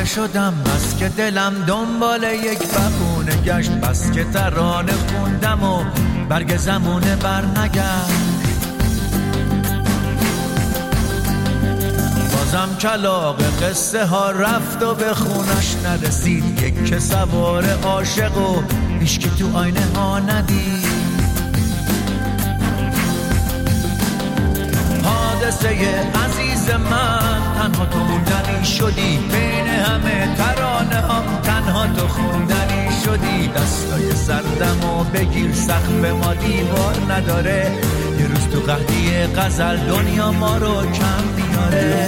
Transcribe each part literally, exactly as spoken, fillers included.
شدم بس که دلم دنبال یک بهونه گشت، بس که ترانه خوندم و برگ زمونه بر نگشت. بازم کلاغ قصه ها رفت و به خونش نرسید، یک که سوار عاشق و هیچکی تو آینه ها ندید. حادثه عزیز من تنها تو موندنی شدی، بین همه ترانه هم تنها تو خوندنی شدی. دستای سردم و بگیر سقف ما دیوار نداره، یه روز تو قحطی غزل دنیا ما رو کم میاره.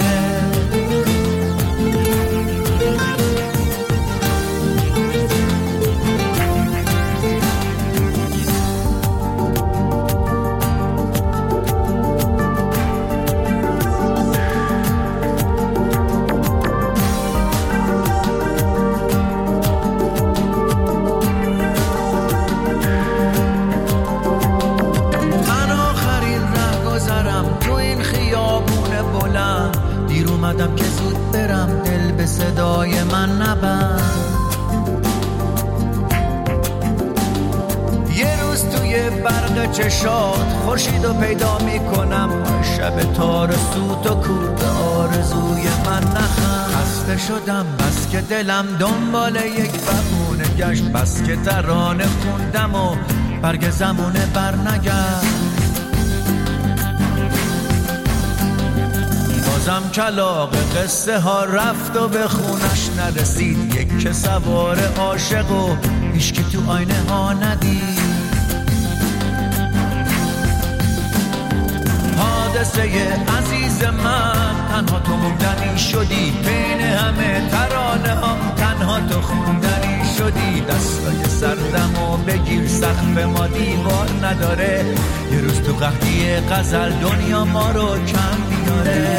اومدم که زود برم، دل به صدای من نبند. یه روز توی برق چشات خورشیدو پیدا میکنم، شب تار سوت و کود آرزوی من نخند. خسته شدم بس که دلم دنبال یک بهونه گشت، بس که ترانه خوندم و برگ زمونه بر نگشت. بازم کلاغ قصه ها رفت و به خونش نرسید، یک که سوار عاشق و هیچکی تو آینه ها ندید. حادثه عزیز من تنها تو موندنی شدی، بین همه ترانه هم تنها تو خوندنی شدی. دستای سردم و بگیر سقف ما دیوار نداره، یه روز تو قحطی غزل دنیا ما رو کم میاره.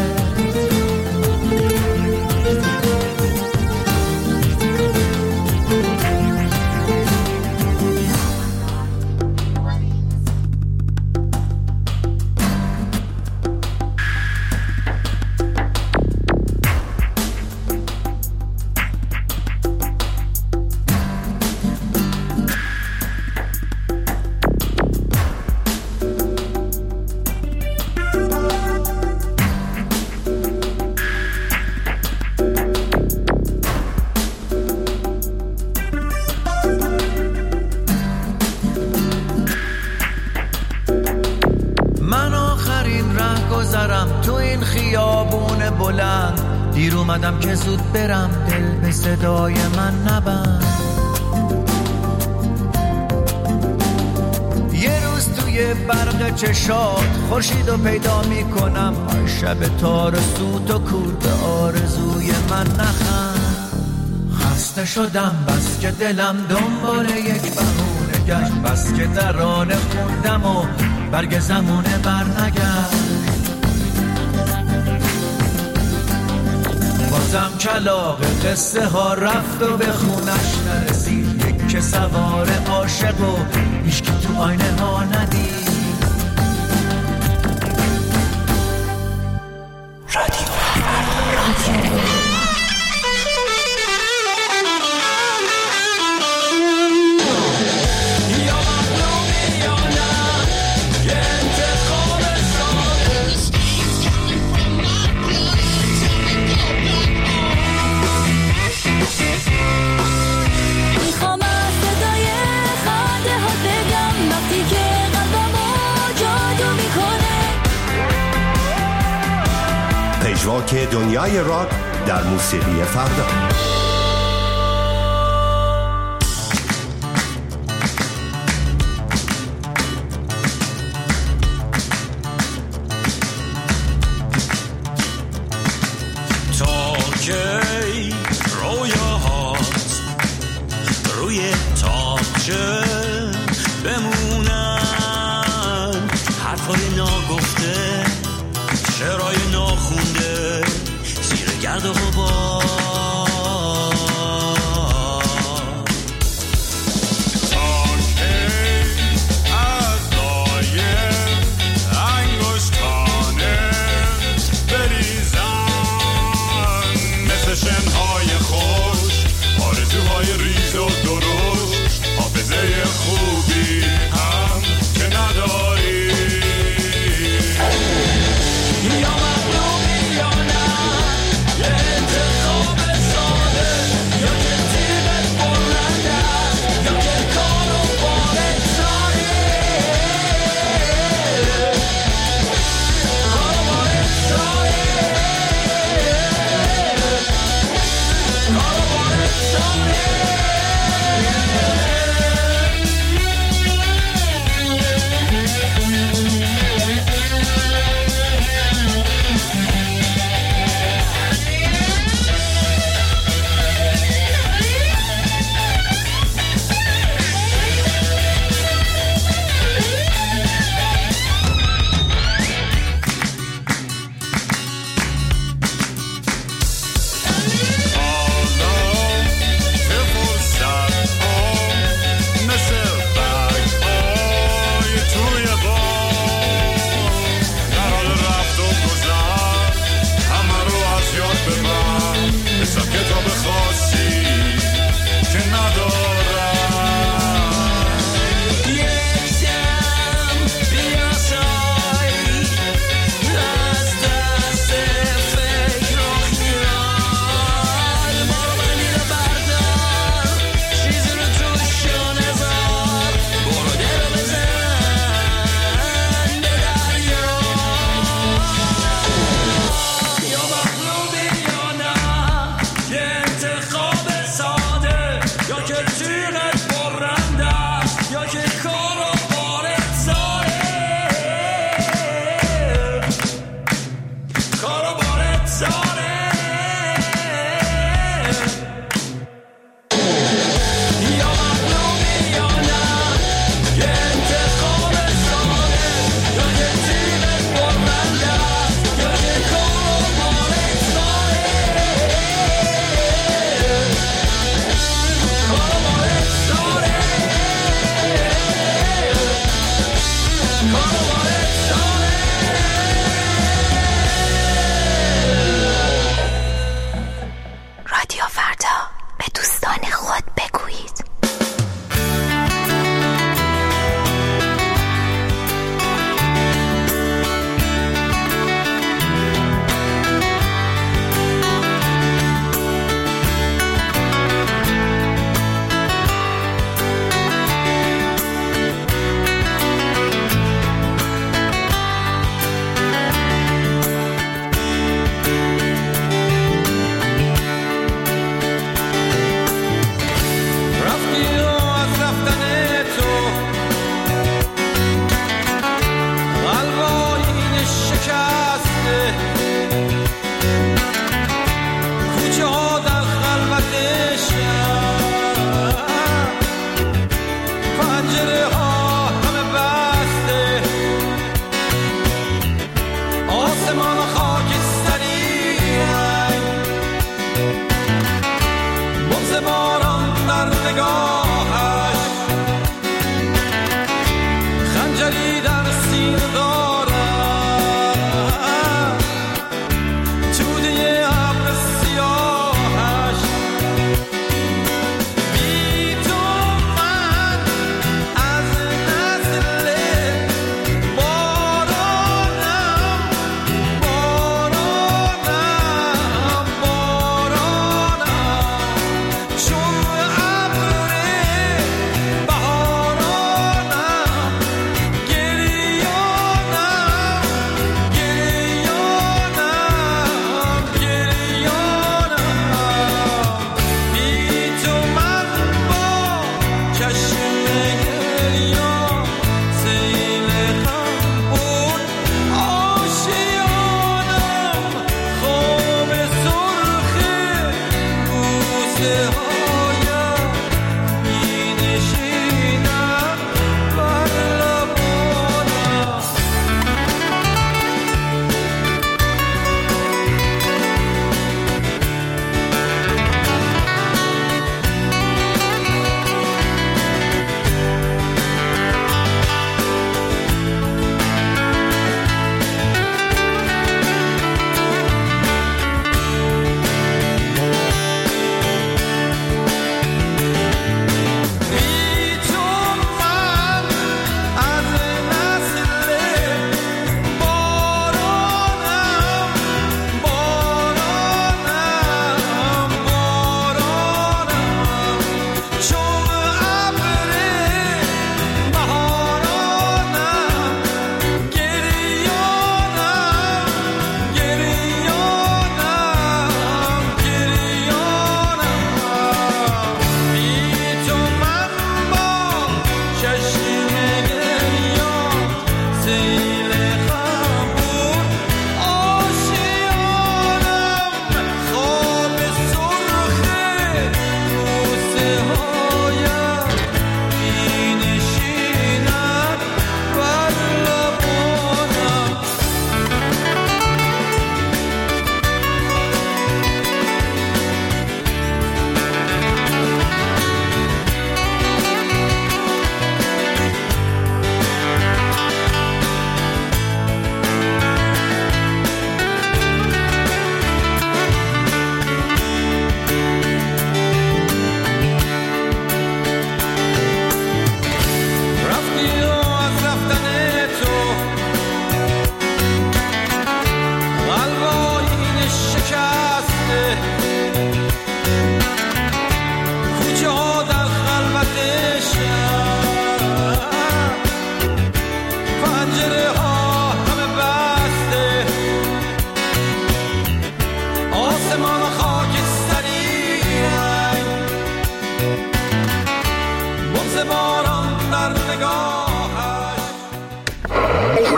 دیر اومدم که زود برم، دل به صدای من نبند. یه روز توی برق چشات خورشیدو پیدا میکنم، شب تار سوت و کود آرزوی من نخند. خسته شدم بس که دلم دنبال یک بهونه گشت، بس که ترانه خوندم و برگ زمونه بر نگشت. بازم کلاغ قصه ها رفت و به خونش نرسید، یک که سوار عاشق و هیچکی تو آینه ها ندید. رادیو رادیو پژواک دنیای راک در موسیقی فردا. تا کی رویاهات روی تاقچه بمونن، حرفای ناگفته، شعرهای ناخونده زیر گرد و غبار. تا کی از لای انگشتانه بریزن مثل شنهای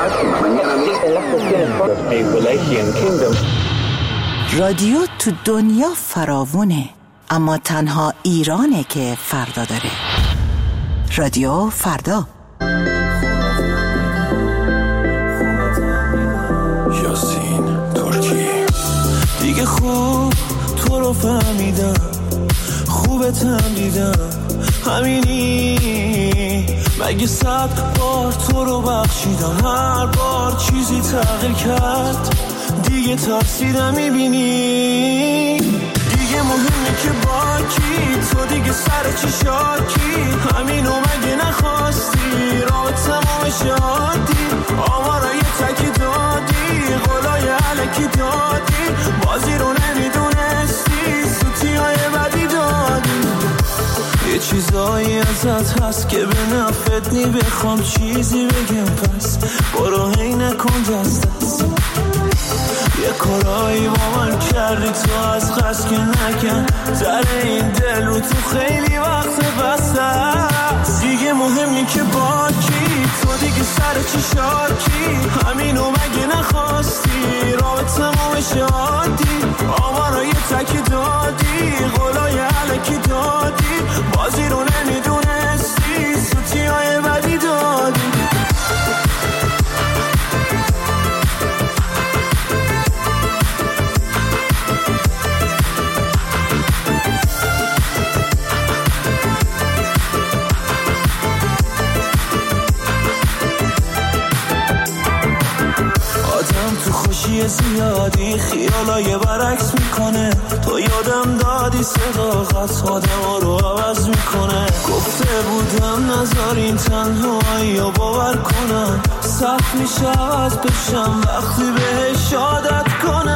رادیو تو دنیا فراوونه، اما تنها ایرانه که فردا داره. رادیو فردا. یاسین ترکی. دیگه خوب تو رو فهمیدم، خوبتم دیدم، همینی. مگه صد بار تو رو بخشیدم، هر بار چیزی تغییر کرد، دیگه ترسیدم میبینی. دیگه مهمه که با کی، تو دیگه سر چی شاکی، همینو مگه نخواستی، راه تمام شادی، آمارای تکی دادی، قولای علکی دادی، بازی رو نمیدونستی، سوتی های بدی دادی. یه چیزایی ازت هست که به نفت نی، بخوام چیزی بگم پس برو هی نکن دست دست. یه کارایی با من کردی تو از قصد که نکن، در این دل رو تو خیلی وقت بسته است. دیگه مهمی که با کی، تو دیگه سر چی شاکی، همینو مگه نخواستی، راه تمام شادی، آمارای تکی دادی، قولای علکی دادی، بازی رو نمیدونستی، سوتی های بدی دادی. زیادی خیالای برعکس میکنه، تو یادم دادی صداقت آدم رو عوض میکنه. گفته بودم نذارین تنهایی رو باور کنم، سخت میشه عوض بشم وقتی بهش عادت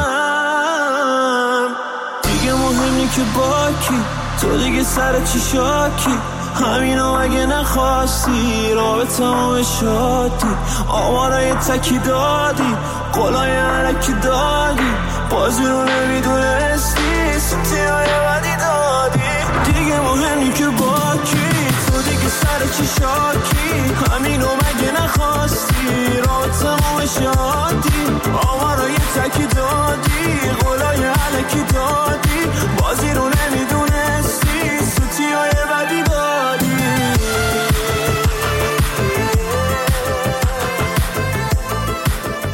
کنم. دیگه مهمی که با کی، تو دیگه سر چی شاکی، همینو اگه نخواستی، راه به تمام شادی، آمارای تکی دادی، قولای علکی دادی، بازی رو نمیدونستی، سوتی های بدی دادی. دیگه مهمی که با کی، تو دیگه سر چی شاکی، همینو مگه نخواستی، راه تمام شادی، آمارای تکی دادی، قولای علکی دادی،